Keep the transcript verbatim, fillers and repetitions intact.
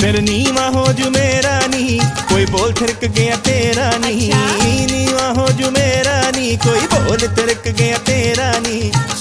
सिर नीवा हो जू मेरा नी, कोई बोल थिरक गया तेरा नी। नीवा हो जू मेरा नी, कोई बोल थिरक गया तेरा नी।